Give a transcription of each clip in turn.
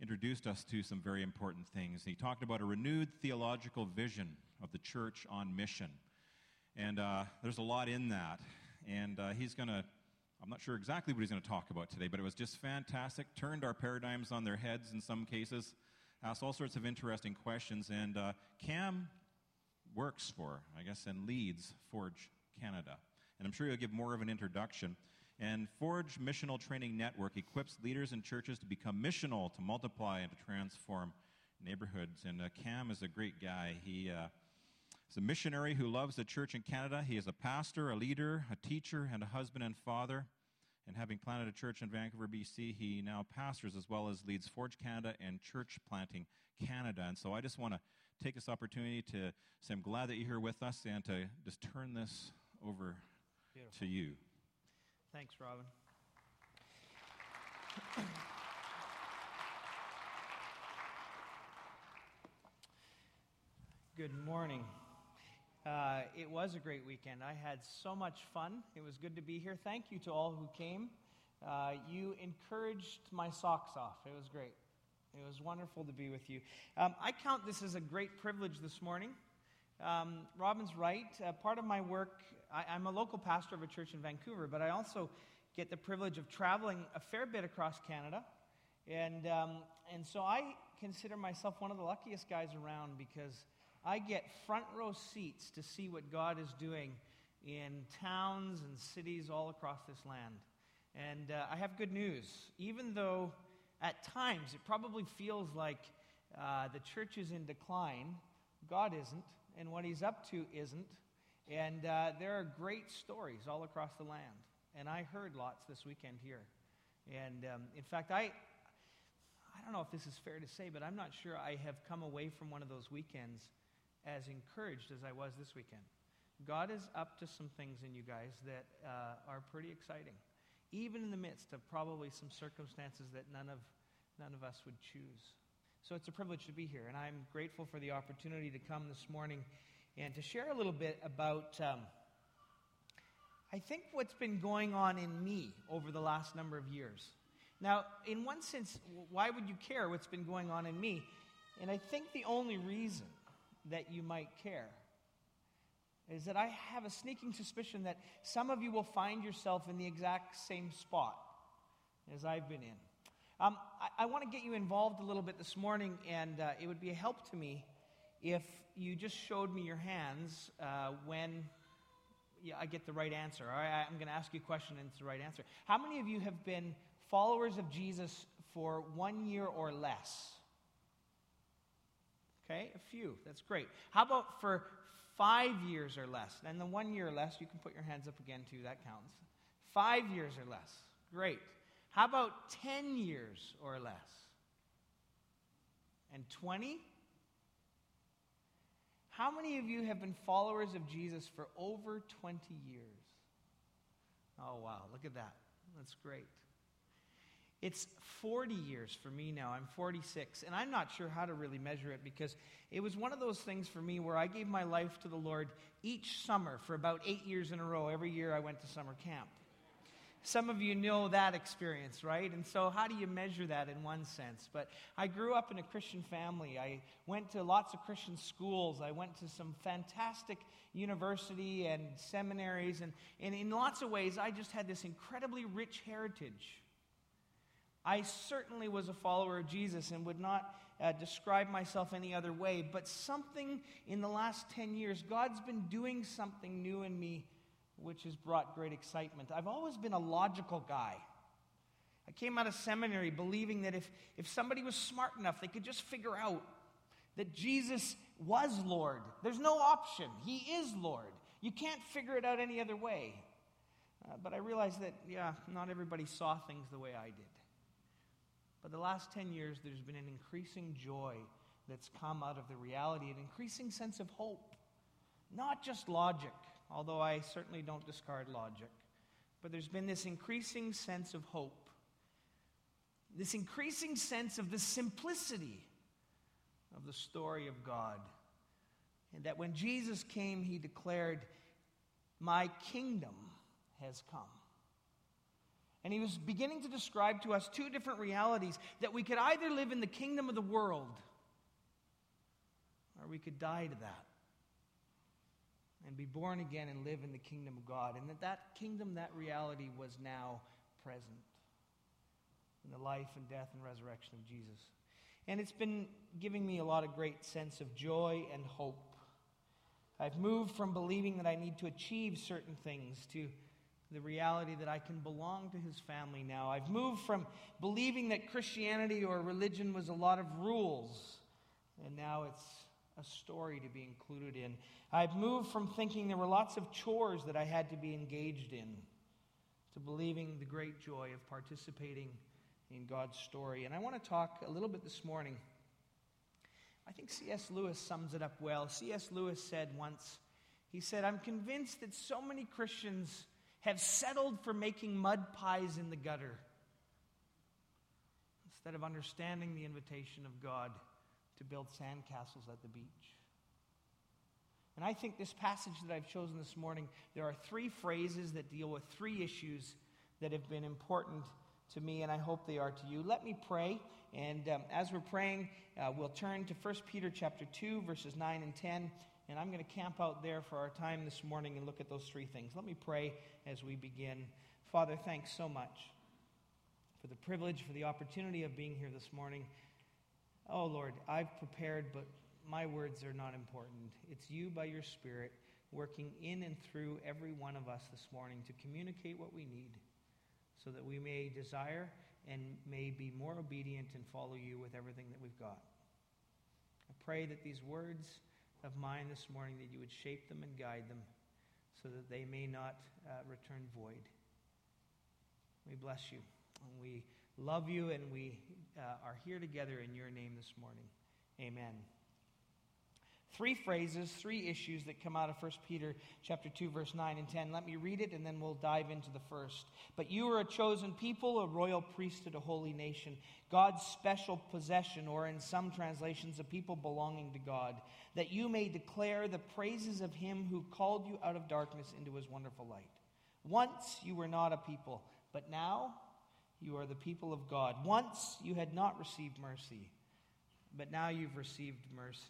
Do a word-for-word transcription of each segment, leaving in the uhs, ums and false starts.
introduced us to some very important things. He talked about a renewed theological vision of the church on mission. And uh, there's a lot in that. And uh, he's going to, I'm not sure exactly what he's going to talk about today, but it was just fantastic. Turned our paradigms on their heads in some cases. Asked all sorts of interesting questions. And uh, Cam works for, I guess, and leads Forge Canada. And I'm sure he'll give more of an introduction. And Forge Missional Training Network equips leaders and churches to become missional, to multiply, and to transform neighborhoods. And uh, Cam is a great guy. He uh, is a missionary who loves the church in Canada. He is a pastor, a leader, a teacher, and a husband and father. And having planted a church in Vancouver, B C, he now pastors as well as leads Forge Canada and Church Planting Canada. And so I just want to take this opportunity to say I'm glad that you're here with us and to just turn this over Beautiful. to you. Thanks, Robin. Good morning. Uh, it was a great weekend. I had so much fun. It was good to be here. Thank you to all who came. Uh, you encouraged my socks off. It was great. It was wonderful to be with you. Um, I count this as a great privilege this morning. Um, Robin's right. Uh, part of my work, I, I'm a local pastor of a church in Vancouver, but I also get the privilege of traveling a fair bit across Canada. And, um, and so I consider myself one of the luckiest guys around because I get front row seats to see what God is doing in towns and cities all across this land. And uh, I have good news. Even though at times it probably feels like uh, the church is in decline, God isn't, and what he's up to isn't. And uh, there are great stories all across the land. And I heard lots this weekend here. And um, in fact, I, I don't know if this is fair to say, but I'm not sure I have come away from one of those weekends as encouraged as I was this weekend. God is up to some things in you guys that uh, are pretty exciting, even in the midst of probably some circumstances that none of none of us would choose. So it's a privilege to be here, and I'm grateful for the opportunity to come this morning and to share a little bit about, um, I think, what's been going on in me over the last number of years. Now, in one sense, why would you care what's been going on in me? And I think the only reason that you might care is that I have a sneaking suspicion that some of you will find yourself in the exact same spot as I've been in. Um, I, I want to get you involved a little bit this morning, and uh, it would be a help to me if you just showed me your hands uh, when yeah, I get the right answer. All right, I'm going to ask you a question, and it's the right answer. How many of you have been followers of Jesus for one year or less? Okay, a few. That's great. How about for five years or less? And the one year or less, you can put your hands up again too. That counts. Five years or less. Great. How about ten years or less? And twenty? How many of you have been followers of Jesus for over twenty years? Oh, wow. Look at that. That's great. It's forty years for me now. I'm forty-six, and I'm not sure how to really measure it because it was one of those things for me where I gave my life to the Lord each summer for about eight years in a row. Every year I went to summer camp. Some of you know that experience, right? And so how do you measure that in one sense? But I grew up in a Christian family. I went to lots of Christian schools. I went to some fantastic university and seminaries. And, and in lots of ways, I just had this incredibly rich heritage. I certainly was a follower of Jesus and would not uh, describe myself any other way. But something in the last ten years, God's been doing something new in me, which has brought great excitement. I've always been a logical guy. I came out of seminary believing that if, if somebody was smart enough, they could just figure out that Jesus was Lord. There's no option. He is Lord. You can't figure it out any other way. Uh, but I realized that, yeah, not everybody saw things the way I did. But the last ten years, there's been an increasing joy that's come out of the reality, an increasing sense of hope. Not just logic, although I certainly don't discard logic. But there's been this increasing sense of hope. This increasing sense of the simplicity of the story of God. And that when Jesus came, he declared, "My kingdom has come." And he was beginning to describe to us two different realities, that we could either live in the kingdom of the world, or we could die to that and be born again and live in the kingdom of God. And that that kingdom, that reality was now present in the life and death and resurrection of Jesus. And it's been giving me a lot of great sense of joy and hope. I've moved from believing that I need to achieve certain things to the reality that I can belong to his family now. I've moved from believing that Christianity or religion was a lot of rules, and now it's a story to be included in. I've moved from thinking there were lots of chores that I had to be engaged in to believing the great joy of participating in God's story. And I want to talk a little bit this morning. I think C S Lewis sums it up well. C S Lewis said once, he said, "I'm convinced that so many Christians have settled for making mud pies in the gutter instead of understanding the invitation of God to build sandcastles at the beach." And I think this passage that I've chosen this morning, there are three phrases that deal with three issues that have been important to me, and I hope they are to you. Let me pray, and um, as we're praying, uh, we'll turn to First Peter chapter two, verses nine and ten, and I'm going to camp out there for our time this morning and look at those three things. Let me pray as we begin. Father, thanks so much for the privilege, for the opportunity of being here this morning. Oh, Lord, I've prepared, but my words are not important. It's you by your Spirit working in and through every one of us this morning to communicate what we need so that we may desire and may be more obedient and follow you with everything that we've got. I pray that these words of mine this morning, that you would shape them and guide them so that they may not uh, return void. We bless you, and we love you, and we uh, are here together in your name this morning. Amen. Three phrases, three issues that come out of First Peter chapter two, verse nine and ten. Let me read it, and then we'll dive into the first. "But you are a chosen people, a royal priesthood, a holy nation, God's special possession," or in some translations, a people belonging to God, "that you may declare the praises of him who called you out of darkness into his wonderful light. Once you were not a people, but now you are the people of God. Once you had not received mercy, but now you've received mercy."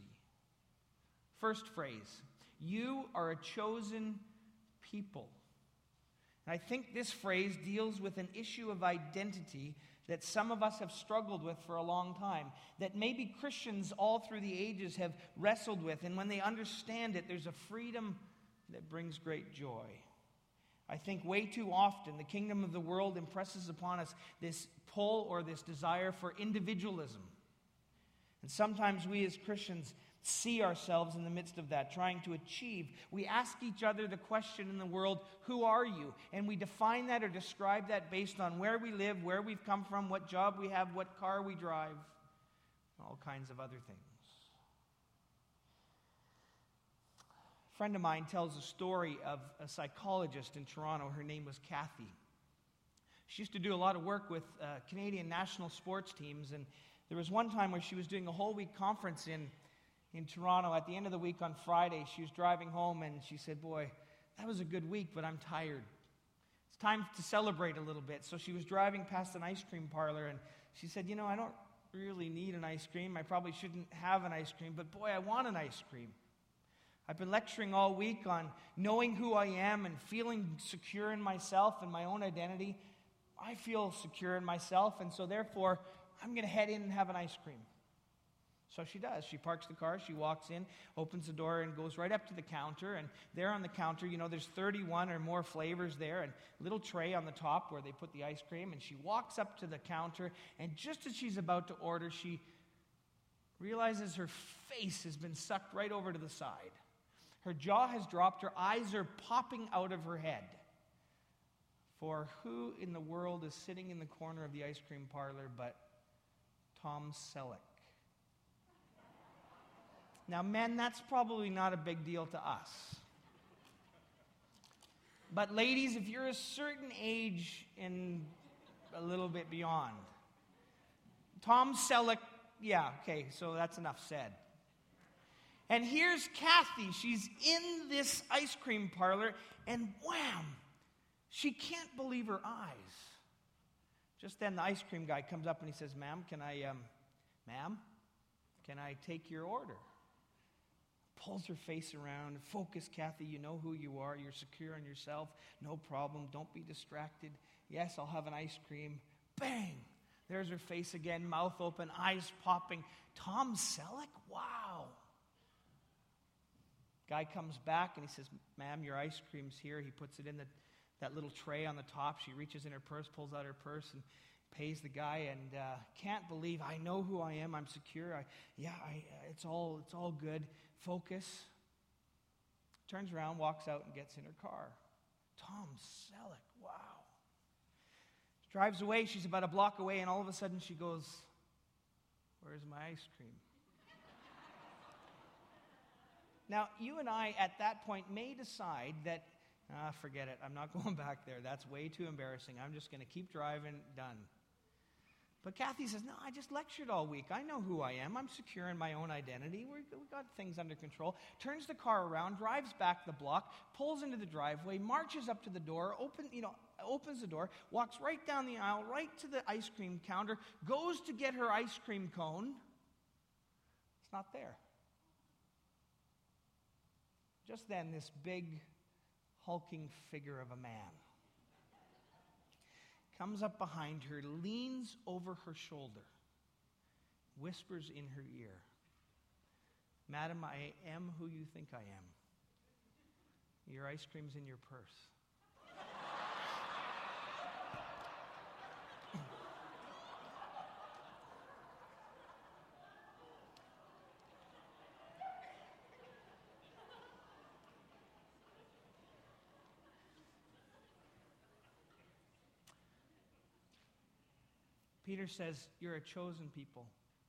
First phrase, you are a chosen people. And I think this phrase deals with an issue of identity that some of us have struggled with for a long time, that maybe Christians all through the ages have wrestled with, and when they understand it, there's a freedom that brings great joy. I think way too often the kingdom of the world impresses upon us this pull or this desire for individualism. And sometimes we as Christians see ourselves in the midst of that, trying to achieve. We ask each other the question in the world, who are you? And we define that or describe that based on where we live, where we've come from, what job we have, what car we drive, all kinds of other things. A friend of mine tells a story of a psychologist in Toronto. Her name was Kathy. She used to do a lot of work with uh, Canadian national sports teams, and there was one time where she was doing a whole week conference in in Toronto. At the end of the week on Friday, she was driving home and she said, "Boy, that was a good week, but I'm tired. It's time to celebrate a little bit." So she was driving past an ice cream parlor and she said, "You know, I don't really need an ice cream. I probably shouldn't have an ice cream, but boy, I want an ice cream. I've been lecturing all week on knowing who I am and feeling secure in myself and my own identity. I feel secure in myself, and so therefore, I'm going to head in and have an ice cream." So she does. She parks the car, she walks in, opens the door, and goes right up to the counter. And there on the counter, you know, there's thirty-one or more flavors there, and a little tray on the top where they put the ice cream. And she walks up to the counter, and just as she's about to order, she realizes her face has been sucked right over to the side. Her jaw has dropped, her eyes are popping out of her head. For who in the world is sitting in the corner of the ice cream parlor but Tom Selleck? Now, men, that's probably not a big deal to us. But ladies, if you're a certain age and a little bit beyond, Tom Selleck, yeah, okay, so that's enough said. And here's Kathy. She's in this ice cream parlor, and wham, she can't believe her eyes. Just then, the ice cream guy comes up and he says, ma'am, can I, um, ma'am, can I take your order? Pulls her face around. Focus, Kathy, you know who you are. You're secure in yourself. No problem. Don't be distracted. Yes, I'll have an ice cream. Bang! There's her face again, mouth open, eyes popping. Tom Selleck? Wow. Guy comes back and he says, ma'am, your ice cream's here. He puts it in the, that little tray on the top. She reaches in her purse, pulls out her purse, and pays the guy, and uh, can't believe, I know who I am. I'm secure. I, yeah, I, it's all it's all good. Focus. Turns around, walks out, and gets in her car. Tom Selleck, wow. Drives away. She's about a block away, and all of a sudden she goes, where's my ice cream? Now, you and I, at that point, may decide that, ah, forget it. I'm not going back there. That's way too embarrassing. I'm just going to keep driving. Done. But Kathy says, no, I just lectured all week. I know who I am. I'm secure in my own identity. We're, we've got things under control. Turns the car around, drives back the block, pulls into the driveway, marches up to the door, open, you know, opens the door, walks right down the aisle, right to the ice cream counter, goes to get her ice cream cone. It's not there. Just then, this big, hulking figure of a man comes up behind her, leans over her shoulder, whispers in her ear, Madam, I am who you think I am. Your ice cream's in your purse. Peter says, you're a chosen people.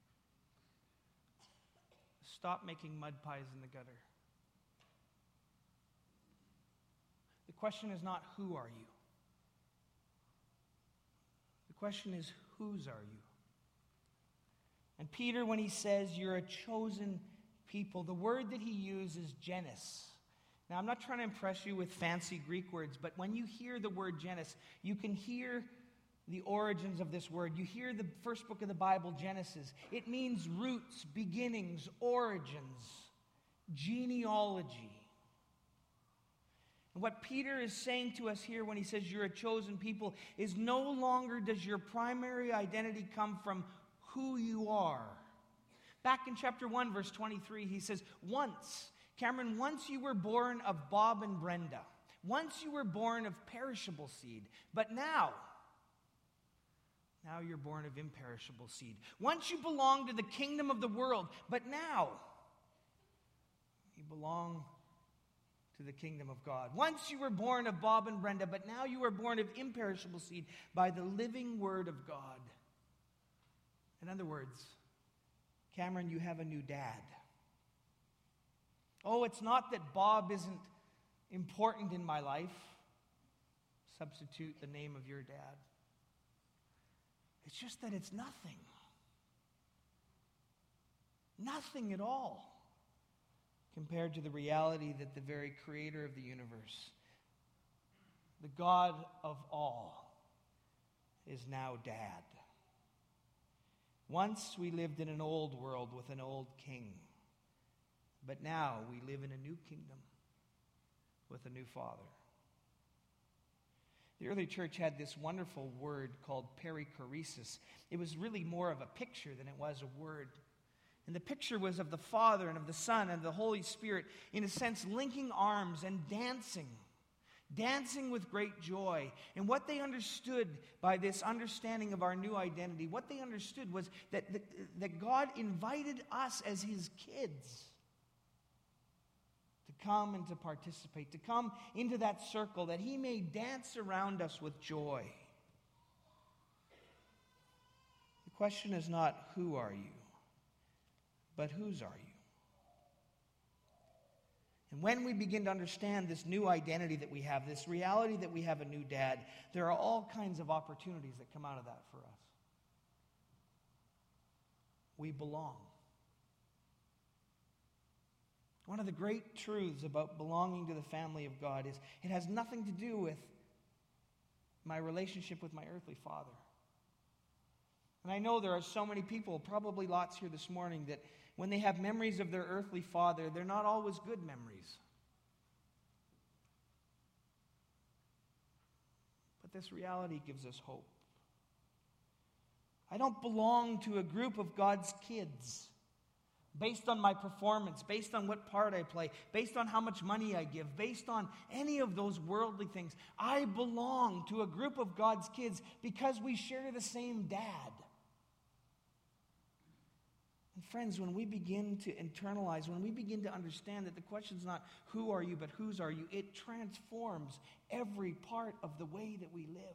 Stop making mud pies in the gutter. The question is not, who are you? The question is, whose are you? And Peter, when he says you're a chosen people, the word that he uses is genes. Now, I'm not trying to impress you with fancy Greek words, but when you hear the word genes, you can hear the origins of this word. You hear the first book of the Bible, Genesis. It means roots, beginnings, origins, genealogy. And what Peter is saying to us here when he says you're a chosen people is no longer does your primary identity come from who you are. Back in chapter one, verse twenty-three, he says, once, Cameron, once you were born of Bob and Brenda. Once you were born of perishable seed. But now, Now you're born of imperishable seed. Once you belonged to the kingdom of the world, but now you belong to the kingdom of God. Once you were born of Bob and Brenda, but now you are born of imperishable seed by the living word of God. In other words, Cameron, you have a new dad. Oh, it's not that Bob isn't important in my life. Substitute the name of your dad. It's just that it's nothing. Nothing at all compared to the reality that the very creator of the universe, the God of all, is now dad. Once we lived in an old world with an old king, but now we live in a new kingdom with a new father. The early church had this wonderful word called perichoresis. It was really more of a picture than it was a word. And the picture was of the Father and of the Son and the Holy Spirit, in a sense, linking arms and dancing. Dancing with great joy. And what they understood by this understanding of our new identity, what they understood was that, that, that God invited us as His kids to come and to participate, to come into that circle, that He may dance around us with joy. The question is not, who are you? But whose are you? And when we begin to understand this new identity that we have, this reality that we have a new dad, there are all kinds of opportunities that come out of that for us. We belong. One of the great truths about belonging to the family of God is it has nothing to do with my relationship with my earthly father. And I know there are so many people, probably lots here this morning, that when they have memories of their earthly father, they're not always good memories. But this reality gives us hope. I don't belong to a group of God's kids based on my performance, based on what part I play, based on how much money I give, based on any of those worldly things. I belong to a group of God's kids because we share the same dad. And friends, when we begin to internalize, when we begin to understand that the question's not who are you, but whose are you, it transforms every part of the way that we live.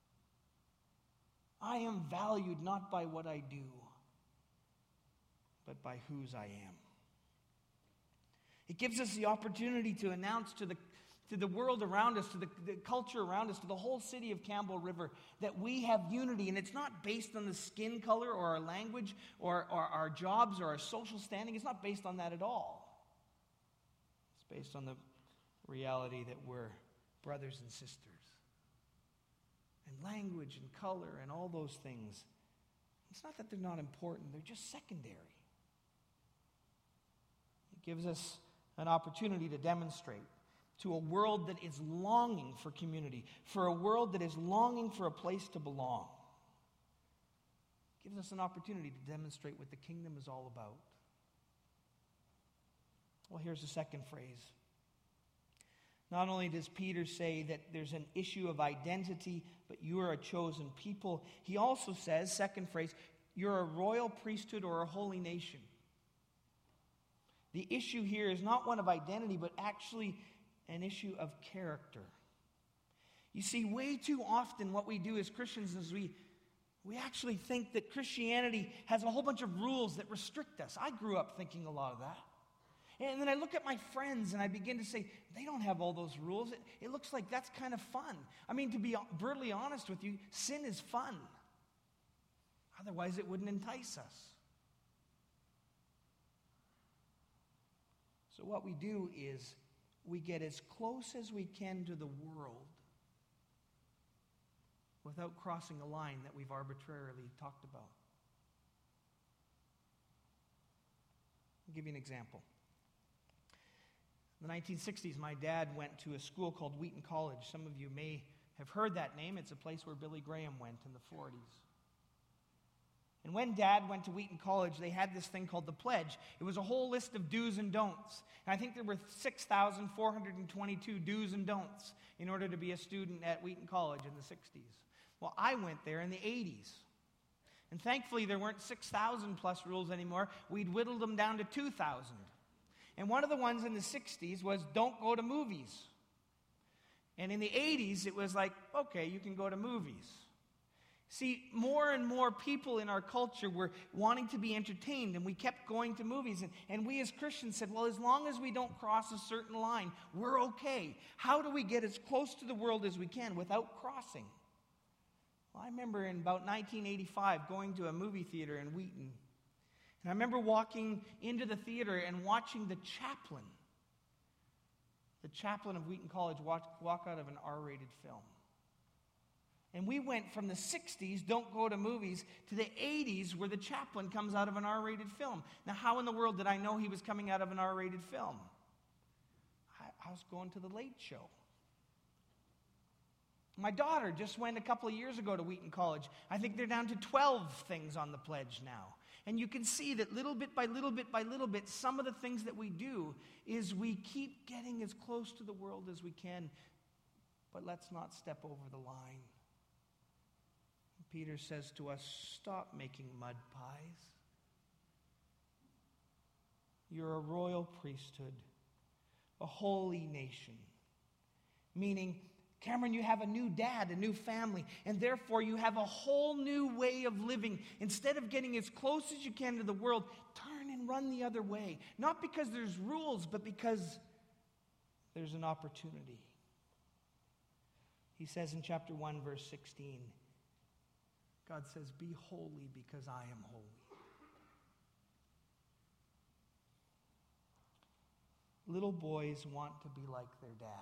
I am valued not by what I do, but by whose I am. It gives us the opportunity to announce to the, to the world around us, to the, the culture around us, to the whole city of Campbell River, that we have unity. And it's not based on the skin color or our language or, or our jobs or our social standing. It's not based on that at all. It's based on the reality that we're brothers and sisters. And language and color and all those things, it's not that they're not important, they're just secondary. It gives us an opportunity to demonstrate to a world that is longing for community, for a world that is longing for a place to belong. It gives us an opportunity to demonstrate what the kingdom is all about. Well, here's the second phrase. Not only does Peter say that there's an issue of identity, but you are a chosen people, he also says, second phrase, you're a royal priesthood or a holy nation. The issue here is not one of identity, but actually an issue of character. You see, way too often what we do as Christians is we, we actually think that Christianity has a whole bunch of rules that restrict us. I grew up thinking a lot of that. And then I look at my friends and I begin to say, they don't have all those rules. It, it looks like that's kind of fun. I mean, to be brutally honest with you, sin is fun. Otherwise, it wouldn't entice us. So what we do is we get as close as we can to the world without crossing a line that we've arbitrarily talked about. I'll give you an example. In the nineteen sixties, my dad went to a school called Wheaton College. Some of you may have heard that name. It's a place where Billy Graham went in the forties. And when Dad went to Wheaton College, they had this thing called the Pledge. It was a whole list of do's and don'ts. And I think there were six thousand four hundred twenty-two do's and don'ts in order to be a student at Wheaton College in the sixties. Well, I went there in the eighties. And thankfully, there weren't six thousand plus rules anymore. We'd whittled them down to two thousand. And one of the ones in the sixties was don't go to movies. And in the eighties, it was like, okay, you can go to movies. See, more and more people in our culture were wanting to be entertained, and we kept going to movies. And, and we as Christians said, well, as long as we don't cross a certain line, we're okay. How do we get as close to the world as we can without crossing? Well, I remember in about nineteen eighty-five going to a movie theater in Wheaton. And I remember walking into the theater and watching the chaplain, the chaplain of Wheaton College, walk, walk out of an R-rated film. And we went from the sixties, don't go to movies, to the eighties, where the chaplain comes out of an R-rated film. Now, how in the world did I know he was coming out of an R-rated film? I, I was going to the Late Show. My daughter just went a couple of years ago to Wheaton College. I think they're down to twelve things on the pledge now. And you can see that little bit by little bit by little bit, some of the things that we do is we keep getting as close to the world as we can, but let's not step over the line. Peter says to us, stop making mud pies. You're a royal priesthood, a holy nation. Meaning, Cameron, you have a new dad, a new family, and therefore you have a whole new way of living. Instead of getting as close as you can to the world, turn and run the other way. Not because there's rules, but because there's an opportunity. He says in chapter one, verse sixteen, God says, be holy because I am holy. Little boys want to be like their dad.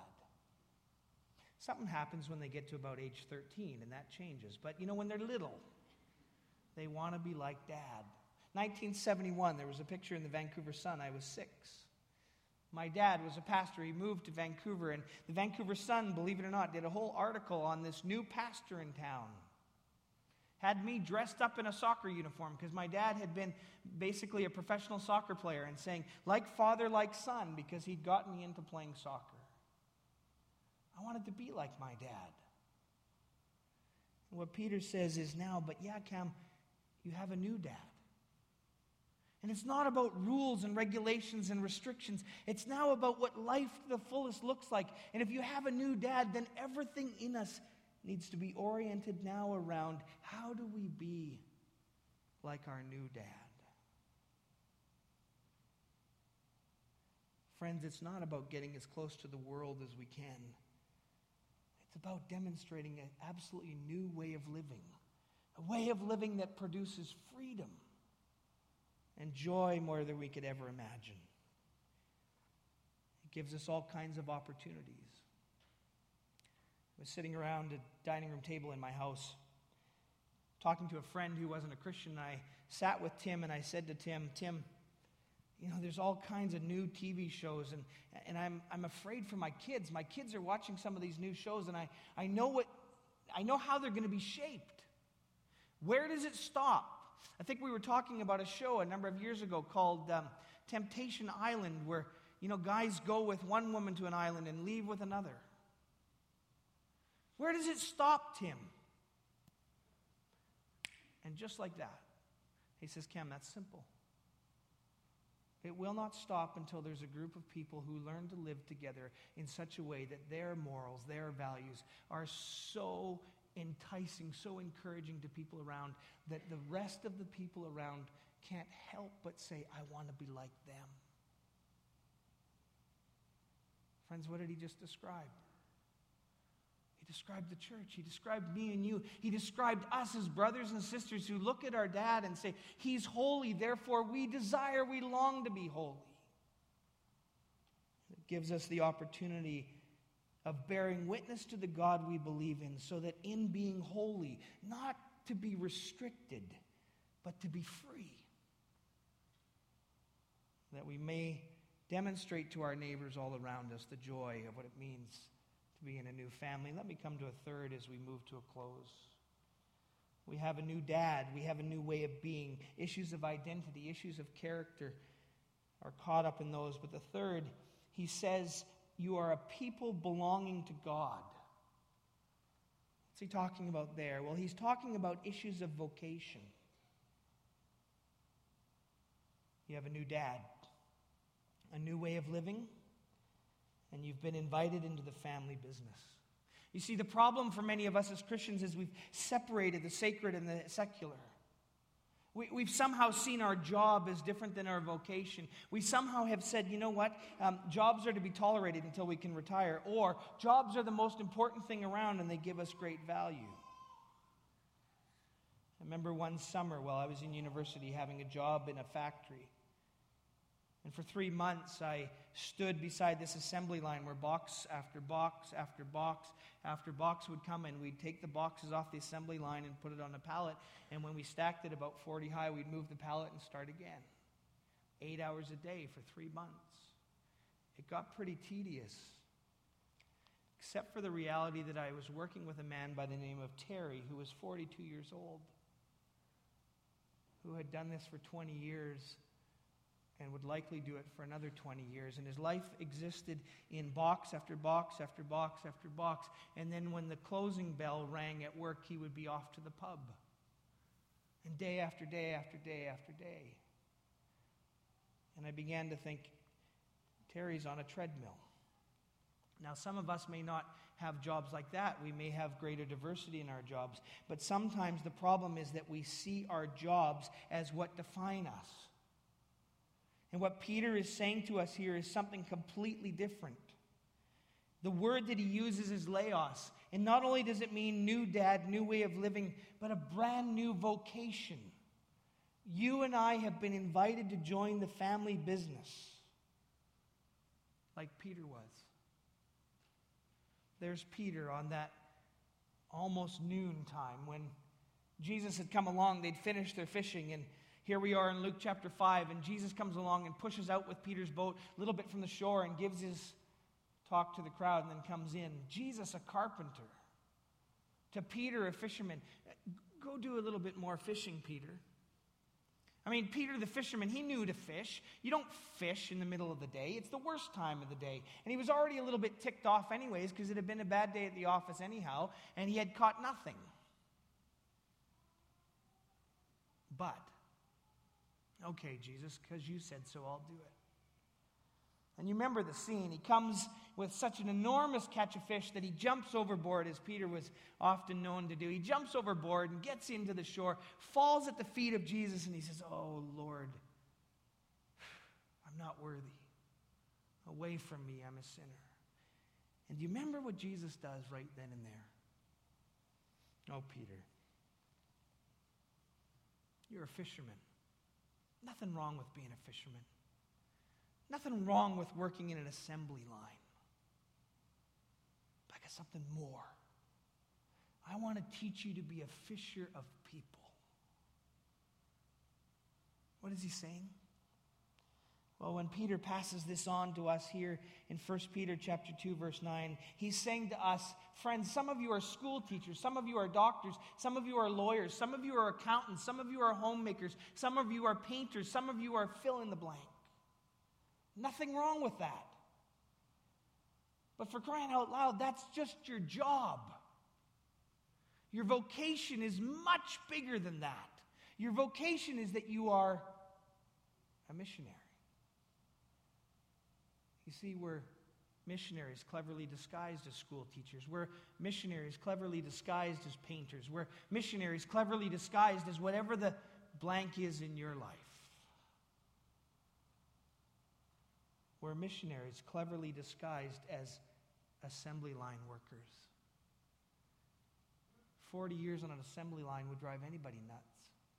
Something happens when they get to about age thirteen, and that changes. But, you know, when they're little, They want to be like Dad. nineteen seventy-one, there was a picture in the Vancouver Sun. I was six. My dad was a pastor. He moved to Vancouver, and the Vancouver Sun, believe it or not, did a whole article on this new pastor in town. Had me dressed up in a soccer uniform because my dad had been basically a professional soccer player, and saying, like father, like son, because he'd gotten me into playing soccer. I wanted to be like my dad. And what Peter says is now, but yeah, Cam, you have a new dad. And it's not about rules and regulations and restrictions. It's now about what life to the fullest looks like. And if you have a new dad, then everything in us needs to be oriented now around how do we be like our new dad? Friends, it's not about getting as close to the world as we can. It's about demonstrating an absolutely new way of living. A way of living that produces freedom and joy more than we could ever imagine. It gives us all kinds of opportunities. I was sitting around a dining room table in my house, talking to a friend who wasn't a Christian. I sat with Tim, and I said to Tim, Tim, you know, there's all kinds of new T V shows, and, and I'm, I'm afraid for my kids. My kids are watching some of these new shows, and I, I, know, what, I know how they're going to be shaped. Where does it stop? I think we were talking about a show a number of years ago called um, Temptation Island, where, you know, guys go with one woman to an island and leave with another. Where does it stop, Tim? And just like that, he says, Cam, that's simple. It will not stop until there's a group of people who learn to live together in such a way that their morals, their values are so enticing, so encouraging to people around that the rest of the people around can't help but say, I want to be like them. Friends, what did he just describe? He described the church. He described me and you. He described us as brothers and sisters who look at our dad and say, he's holy, therefore we desire, we long to be holy. It gives us the opportunity of bearing witness to the God we believe in, so that in being holy, not to be restricted, but to be free, that we may demonstrate to our neighbors all around us the joy of what it means to be in a new family. Let me come to a third as we move to a close. We have a new dad. We have a new way of being. Issues of identity, issues of character are caught up in those. But the third, he says, you are a people belonging to God. What's he talking about there? Well, he's talking about issues of vocation. You have a new dad, a new way of living, and you've been invited into the family business. You see, the problem for many of us as Christians is we've separated the sacred and the secular. We, we've somehow seen our job as different than our vocation. We somehow have said, you know what, um, jobs are to be tolerated until we can retire, or jobs are the most important thing around and they give us great value. I remember one summer while I was in university having a job in a factory. And for three months, I stood beside this assembly line where box after box after box after box would come, and we'd take the boxes off the assembly line and put it on a pallet. And when we stacked it about forty high, we'd move the pallet and start again. Eight hours a day for three months. It got pretty tedious, except for the reality that I was working with a man by the name of Terry, who was forty-two years old, who had done this for twenty years, and would likely do it for another twenty years. And his life existed in box after box after box after box. And then when the closing bell rang at work, he would be off to the pub. And day after day after day after day. And I began to think, Terry's on a treadmill. Now, some of us may not have jobs like that. We may have greater diversity in our jobs. But sometimes the problem is that we see our jobs as what define us. And what Peter is saying to us here is something completely different. The word that he uses is laos. And not only does it mean new dad, new way of living, but a brand new vocation. You and I have been invited to join the family business, like Peter was. There's Peter on that almost noon time when Jesus had come along, they'd finished their fishing, and here we are in Luke chapter five, and Jesus comes along and pushes out with Peter's boat a little bit from the shore and gives his talk to the crowd and then comes in. Jesus, a carpenter. To Peter, a fisherman. Go do a little bit more fishing, Peter. I mean, Peter the fisherman, he knew to fish. You don't fish in the middle of the day. It's the worst time of the day. And he was already a little bit ticked off anyways because it had been a bad day at the office anyhow, and he had caught nothing. But, okay, Jesus, because you said so, I'll do it. And you remember the scene. He comes with such an enormous catch of fish that he jumps overboard, as Peter was often known to do. He jumps overboard and gets into the shore, falls at the feet of Jesus, and he says, "Oh, Lord, I'm not worthy. Away from me, I'm a sinner." And do you remember what Jesus does right then and there? "Oh, Peter, you're a fisherman. Nothing wrong with being a fisherman. Nothing wrong with working in an assembly line. But I got something more. I want to teach you to be a fisher of people." What is he saying? Well, when Peter passes this on to us here in First Peter chapter two, verse nine, he's saying to us, friends, some of you are school teachers, some of you are doctors, some of you are lawyers, some of you are accountants, some of you are homemakers, some of you are painters, some of you are fill in the blank. Nothing wrong with that. But for crying out loud, that's just your job. Your vocation is much bigger than that. Your vocation is that you are a missionary. You see, we're missionaries cleverly disguised as school teachers. We're missionaries cleverly disguised as painters. We're missionaries cleverly disguised as whatever the blank is in your life. We're missionaries cleverly disguised as assembly line workers. Forty years on an assembly line would drive anybody nuts.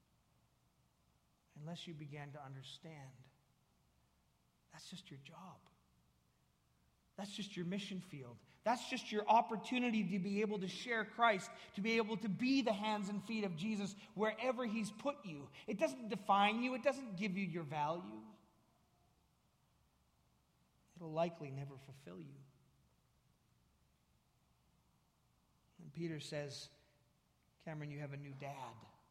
Unless you began to understand that's just your job. That's just your mission field. That's just your opportunity to be able to share Christ, to be able to be the hands and feet of Jesus wherever he's put you. It doesn't define you. It doesn't give you your value. It'll likely never fulfill you. And Peter says, Cameron, you have a new dad.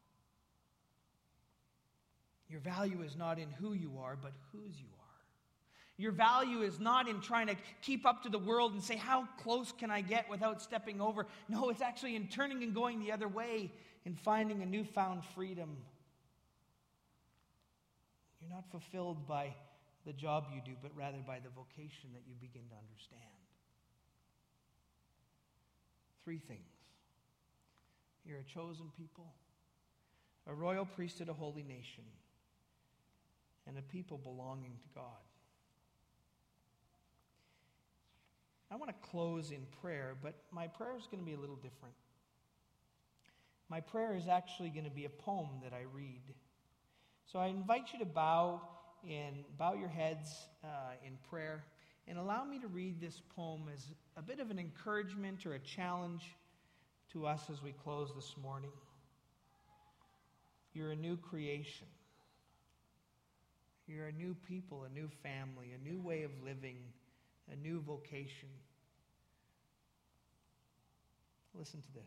Your value is not in who you are, but whose you are. Your value is not in trying to keep up to the world and say, how close can I get without stepping over? No, it's actually in turning and going the other way and finding a newfound freedom. You're not fulfilled by the job you do, but rather by the vocation that you begin to understand. Three things. You're a chosen people, a royal priesthood, a holy nation, and a people belonging to God. I want to close in prayer, but my prayer is going to be a little different. My prayer is actually going to be a poem that I read. So I invite you to bow and bow your heads uh, in prayer and allow me to read this poem as a bit of an encouragement or a challenge to us as we close this morning. You're a new creation. You're a new people, a new family, a new way of living, a new vocation. Listen to this.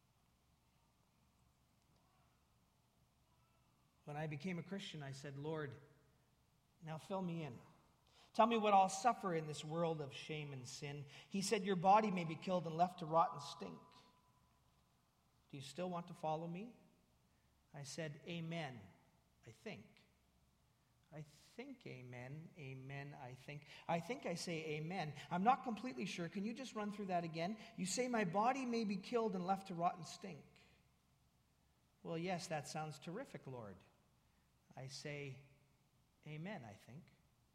When I became a Christian, I said, Lord, now fill me in. Tell me what I'll suffer in this world of shame and sin. He said, your body may be killed and left to rot and stink. Do you still want to follow me? I said, amen, I think. I think amen, amen, I think. I think I say amen. I'm not completely sure. Can you just run through that again? You say my body may be killed and left to rot and stink. Well, yes, that sounds terrific, Lord. I say, amen, I think.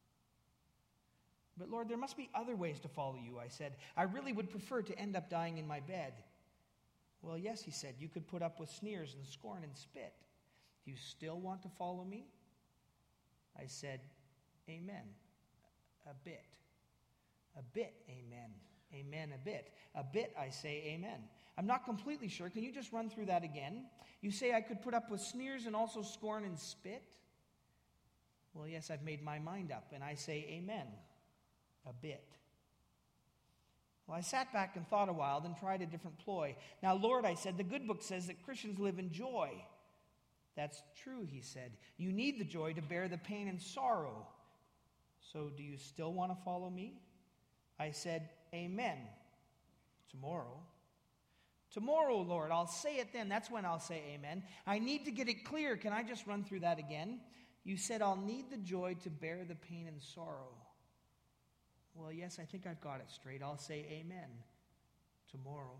But Lord, there must be other ways to follow you, I said. I really would prefer to end up dying in my bed. Well, yes, he said, you could put up with sneers and scorn and spit. Do you still want to follow me? I said, amen, a bit. A bit, amen. Amen, a bit. A bit, I say, amen. I'm not completely sure. Can you just run through that again? You say I could put up with sneers and also scorn and spit? Well, yes, I've made my mind up, and I say amen. A bit. Well, I sat back and thought a while, then tried a different ploy. Now, Lord, I said, the good book says that Christians live in joy. That's true, he said. You need the joy to bear the pain and sorrow. So do you still want to follow me? I said, amen. Tomorrow. Tomorrow, Lord, I'll say it then. That's when I'll say amen. I need to get it clear. Can I just run through that again? You said, I'll need the joy to bear the pain and sorrow. Well, yes, I think I've got it straight. I'll say amen tomorrow.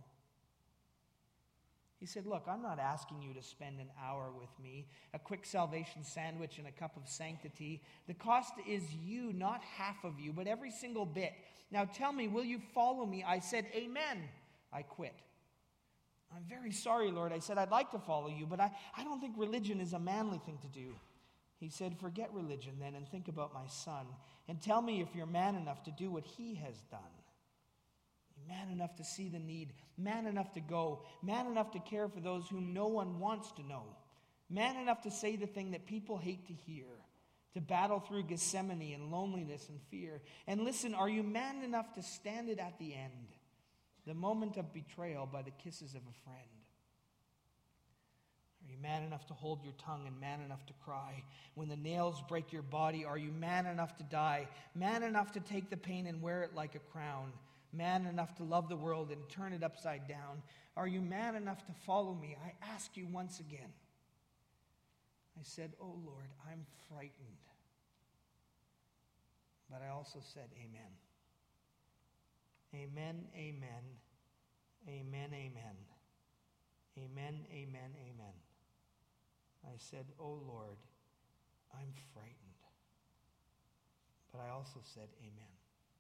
He said, look, I'm not asking you to spend an hour with me, a quick salvation sandwich and a cup of sanctity. The cost is you, not half of you, but every single bit. Now tell me, will you follow me? I said, amen. I quit. I'm very sorry, Lord. I said, I'd like to follow you, but I, I don't think religion is a manly thing to do. He said, forget religion then and think about my son and tell me if you're man enough to do what he has done. Man enough to see the need, man enough to go, man enough to care for those whom no one wants to know, man enough to say the thing that people hate to hear, to battle through Gethsemane and loneliness and fear. And listen, are you man enough to stand it at the end, the moment of betrayal by the kisses of a friend? Are you man enough to hold your tongue and man enough to cry? When the nails break your body, are you man enough to die? Man enough to take the pain and wear it like a crown? Man enough to love the world and turn it upside down? Are you man enough to follow me? I ask you once again. I said, oh Lord, I'm frightened. But I also said, amen. Amen, amen, amen, amen. Amen, amen, amen. I said, oh Lord, I'm frightened. But I also said, amen.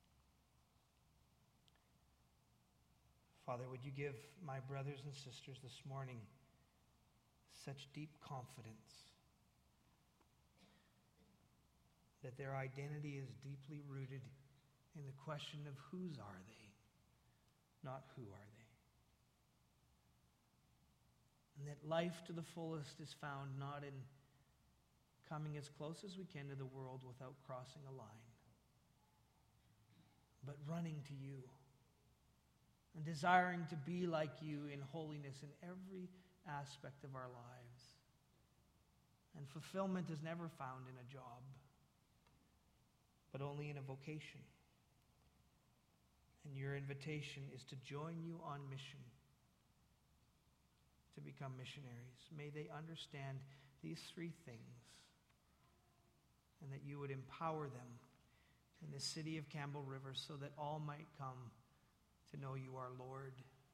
Father, would you give my brothers and sisters this morning such deep confidence that their identity is deeply rooted in the question of whose are they, not who are they. And that life to the fullest is found not in coming as close as we can to the world without crossing a line, but running to you and desiring to be like you in holiness in every aspect of our lives. And fulfillment is never found in a job, but only in a vocation. And your invitation is to join you on mission, to become missionaries. May they understand these three things, and that you would empower them in the city of Campbell River so that all might come to know you are Lord.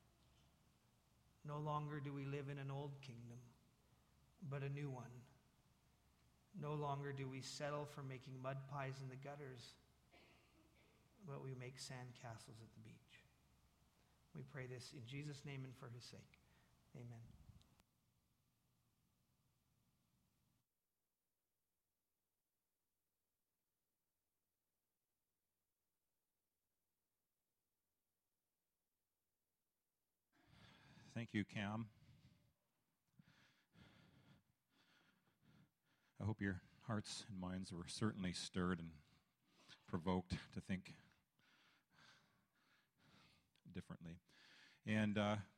No longer do we live in an old kingdom, but a new one. No longer do we settle for making mud pies in the gutters, but we make sand castles at the beach. We pray this in Jesus' name and for his sake. Amen. Thank you, Cam. I hope your hearts and minds were certainly stirred and provoked to think differently. And uh,